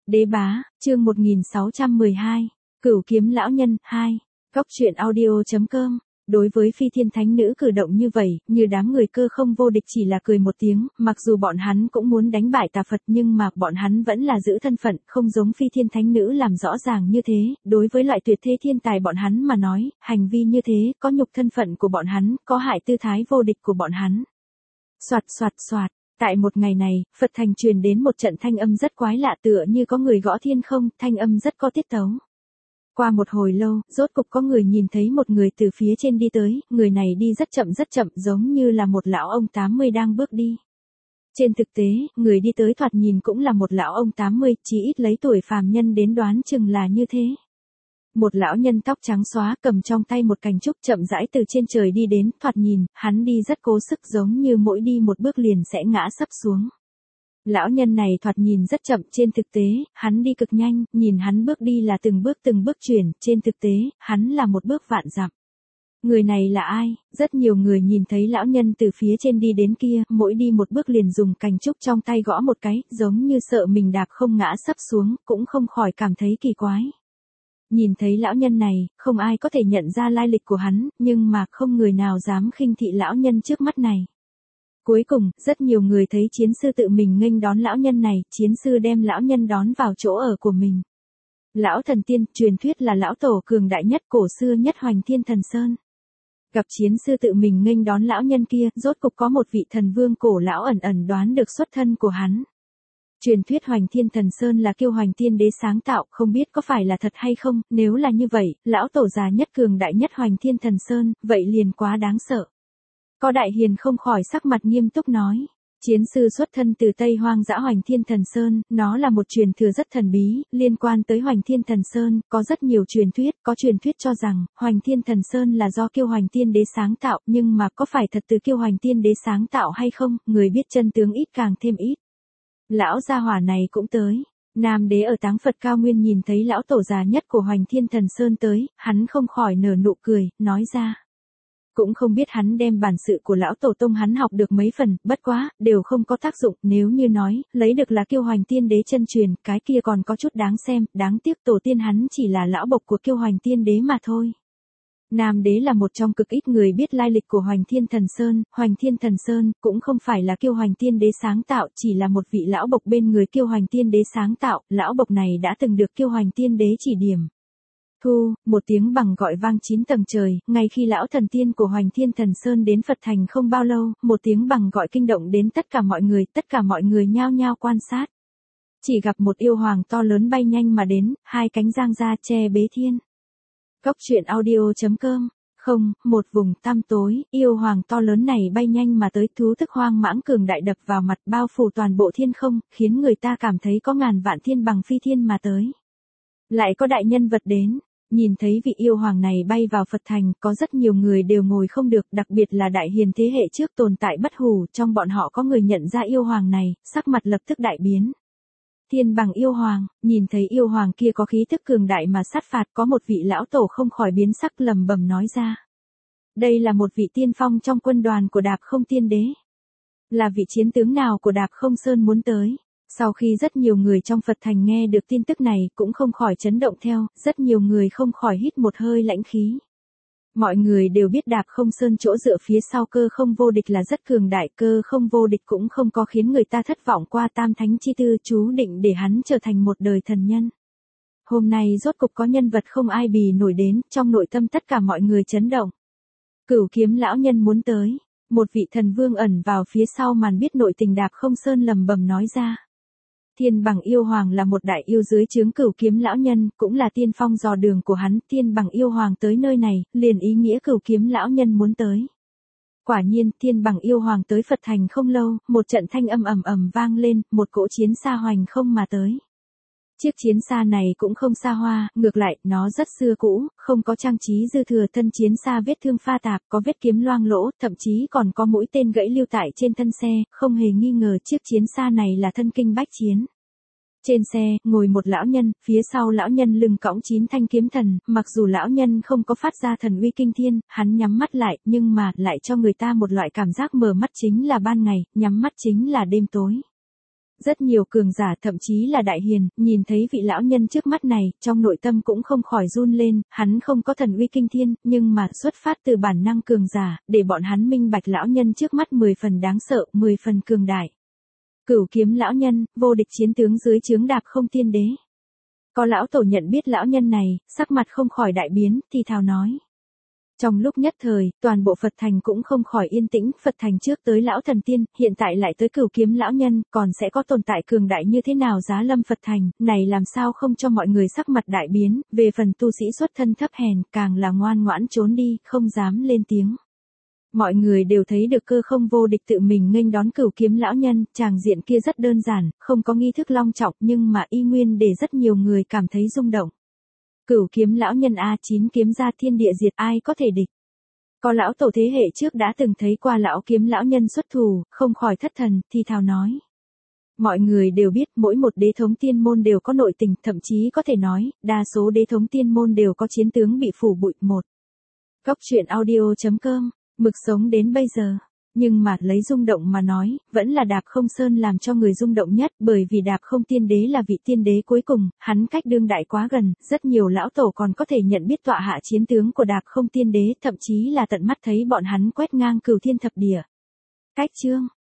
Đế bá, chương 1612, Cửu kiếm lão nhân, 2. Góc truyện audio.com. Đối với phi thiên thánh nữ cử động như vậy, như đám người cơ không vô địch chỉ là cười một tiếng, mặc dù bọn hắn cũng muốn đánh bại tà Phật nhưng mà bọn hắn vẫn là giữ thân phận, không giống phi thiên thánh nữ làm rõ ràng như thế, đối với loại tuyệt thế thiên tài bọn hắn mà nói, hành vi như thế, có nhục thân phận của bọn hắn, có hại tư thái vô địch của bọn hắn. Soạt soạt soạt. Tại một ngày này, Phật thành truyền đến một trận thanh âm rất quái lạ tựa như có người gõ thiên không, thanh âm rất có tiết tấu. Qua một hồi lâu, rốt cục có người nhìn thấy một người từ phía trên đi tới, người này đi rất chậm giống như là một lão ông 80 đang bước đi. Trên thực tế, người đi tới thoạt nhìn cũng là một lão ông 80, chỉ ít lấy tuổi phàm nhân đến đoán chừng là như thế. Một lão nhân tóc trắng xóa cầm trong tay một cành trúc chậm rãi từ trên trời đi đến, thoạt nhìn, hắn đi rất cố sức giống như mỗi đi một bước liền sẽ ngã sấp xuống. Lão nhân này thoạt nhìn rất chậm, trên thực tế, hắn đi cực nhanh, nhìn hắn bước đi là từng bước chuyển, trên thực tế, hắn là một bước vạn dặm. Người này là ai? Rất nhiều người nhìn thấy lão nhân từ phía trên đi đến kia, mỗi đi một bước liền dùng cành trúc trong tay gõ một cái, giống như sợ mình đạp không ngã sấp xuống, cũng không khỏi cảm thấy kỳ quái. Nhìn thấy lão nhân này, không ai có thể nhận ra lai lịch của hắn, nhưng mà không người nào dám khinh thị lão nhân trước mắt này. Cuối cùng, rất nhiều người thấy chiến sư tự mình nghênh đón lão nhân này, chiến sư đem lão nhân đón vào chỗ ở của mình. Lão thần tiên, truyền thuyết là lão tổ cường đại nhất cổ xưa nhất Hoành Thiên Thần Sơn. Gặp chiến sư tự mình nghênh đón lão nhân kia, rốt cục có một vị thần vương cổ lão ẩn đoán được xuất thân của hắn. Truyền thuyết Hoành Thiên Thần Sơn là Kiêu Hoành Tiên Đế sáng tạo, không biết có phải là thật hay không, nếu là như vậy, lão tổ già nhất cường đại nhất Hoành Thiên Thần Sơn, vậy liền quá đáng sợ. Có đại hiền không khỏi sắc mặt nghiêm túc nói. Chiến sư xuất thân từ Tây Hoang dã Hoành Thiên Thần Sơn, nó là một truyền thừa rất thần bí, liên quan tới Hoành Thiên Thần Sơn, có rất nhiều truyền thuyết, có truyền thuyết cho rằng, Hoành Thiên Thần Sơn là do Kiêu Hoành Tiên Đế sáng tạo, nhưng mà có phải thật từ Kiêu Hoành Tiên Đế sáng tạo hay không, người biết chân tướng ít càng thêm ít. Lão gia hỏa này cũng tới. Nam đế ở Táng Phật Cao Nguyên nhìn thấy lão tổ già nhất của Hoành Thiên Thần Sơn tới, hắn không khỏi nở nụ cười, nói ra. Cũng không biết hắn đem bản sự của lão tổ tông hắn học được mấy phần, bất quá, đều không có tác dụng, nếu như nói, lấy được là Kiêu Hoành Tiên Đế chân truyền, cái kia còn có chút đáng xem, đáng tiếc tổ tiên hắn chỉ là lão bộc của Kiêu Hoành Tiên Đế mà thôi. Nam đế là một trong cực ít người biết lai lịch của Hoành Thiên Thần Sơn, cũng không phải là Kiêu Hoành Tiên Đế sáng tạo, chỉ là một vị lão bộc bên người Kiêu Hoành Tiên Đế sáng tạo, lão bộc này đã từng được Kiêu Hoành Tiên Đế chỉ điểm. Thu, một tiếng bằng gọi vang 9 tầng trời, ngay khi lão thần tiên của Hoành Thiên Thần Sơn đến Phật thành không bao lâu, một tiếng bằng gọi kinh động đến tất cả mọi người nhao nhao quan sát. Chỉ gặp một yêu hoàng to lớn bay nhanh mà đến, hai cánh giang ra che bế thiên. Góc truyện audio.com. Không, một vùng tăm tối, yêu hoàng to lớn này bay nhanh mà tới, thú thức hoang mãng cường đại đập vào mặt bao phủ toàn bộ thiên không, khiến người ta cảm thấy có ngàn vạn thiên bằng phi thiên mà tới. Lại có đại nhân vật đến. Nhìn thấy vị yêu hoàng này bay vào Phật thành, có rất nhiều người đều ngồi không được, đặc biệt là đại hiền thế hệ trước tồn tại bất hủ, trong bọn họ có người nhận ra yêu hoàng này, sắc mặt lập tức đại biến. Thiên bằng yêu hoàng, nhìn thấy yêu hoàng kia có khí thức cường đại mà sát phạt, có một vị lão tổ không khỏi biến sắc lầm bầm nói ra. Đây là một vị tiên phong trong quân đoàn của Đạp Không Tiên Đế. Là vị chiến tướng nào của Đạp Không Sơn muốn tới? Sau khi rất nhiều người trong Phật thành nghe được tin tức này cũng không khỏi chấn động theo, rất nhiều người không khỏi hít một hơi lãnh khí. Mọi người đều biết Đạp Không Sơn chỗ dựa phía sau Cơ Không Vô Địch là rất cường đại, Cơ Không Vô Địch cũng không có khiến người ta thất vọng qua tam thánh chi tư, chú định để hắn trở thành một đời thần nhân. Hôm nay rốt cục có nhân vật không ai bì nổi đến, trong nội tâm tất cả mọi người chấn động. Cửu kiếm lão nhân muốn tới, một vị thần vương ẩn vào phía sau màn biết nội tình Đạp Không Sơn lầm bầm nói ra. Thiên bằng yêu hoàng là một đại yêu dưới trướng Cửu kiếm lão nhân, cũng là tiên phong dò đường của hắn, thiên bằng yêu hoàng tới nơi này, liền ý nghĩa Cửu kiếm lão nhân muốn tới. Quả nhiên, thiên bằng yêu hoàng tới Phật thành không lâu, một trận thanh âm ầm vang lên, một cỗ chiến xa hoành không mà tới. Chiếc chiến xa này cũng không xa hoa, ngược lại, nó rất xưa cũ, không có trang trí dư thừa, thân chiến xa vết thương pha tạp, có vết kiếm loang lỗ, thậm chí còn có mũi tên gãy lưu tại trên thân xe, không hề nghi ngờ chiếc chiến xa này là thân kinh bách chiến. Trên xe, ngồi một lão nhân, phía sau lão nhân lưng cõng 9 thanh kiếm thần, mặc dù lão nhân không có phát ra thần uy kinh thiên, hắn nhắm mắt lại, nhưng mà, lại cho người ta một loại cảm giác mở mắt chính là ban ngày, nhắm mắt chính là đêm tối. Rất nhiều cường giả thậm chí là đại hiền, nhìn thấy vị lão nhân trước mắt này, trong nội tâm cũng không khỏi run lên, hắn không có thần uy kinh thiên, nhưng mà xuất phát từ bản năng cường giả, để bọn hắn minh bạch lão nhân trước mắt 10 phần đáng sợ, 10 phần cường đại. Cửu kiếm lão nhân, vô địch chiến tướng dưới trướng Đạp Không Tiên Đế. Có lão tổ nhận biết lão nhân này, sắc mặt không khỏi đại biến, thì thào nói. Trong lúc nhất thời, toàn bộ Phật Thành cũng không khỏi yên tĩnh, Phật Thành trước tới lão thần tiên, hiện tại lại tới Cửu kiếm lão nhân, còn sẽ có tồn tại cường đại như thế nào giá lâm Phật Thành, này làm sao không cho mọi người sắc mặt đại biến, về phần tu sĩ xuất thân thấp hèn, càng là ngoan ngoãn trốn đi, không dám lên tiếng. Mọi người đều thấy được Cơ Không vô địch tự mình nghênh đón Cửu kiếm lão nhân, tràng diện kia rất đơn giản, không có nghi thức long trọng nhưng mà y nguyên để rất nhiều người cảm thấy rung động. Cửu kiếm lão nhân A, 9 kiếm ra thiên địa diệt, ai có thể địch. Có lão tổ thế hệ trước đã từng thấy qua lão kiếm lão nhân xuất thủ, không khỏi thất thần, thì thào nói. Mọi người đều biết mỗi một đế thống tiên môn đều có nội tình, thậm chí có thể nói, đa số đế thống tiên môn đều có chiến tướng bị phủ bụi. Một. Góc truyện audio.com, mực sống đến bây giờ. Nhưng mà lấy rung động mà nói, vẫn là Đạp Không Sơn làm cho người rung động nhất, bởi vì Đạp Không Tiên Đế là vị tiên đế cuối cùng, hắn cách đương đại quá gần, rất nhiều lão tổ còn có thể nhận biết tọa hạ chiến tướng của Đạp Không Tiên Đế, thậm chí là tận mắt thấy bọn hắn quét ngang cửu thiên thập địa. Cách chương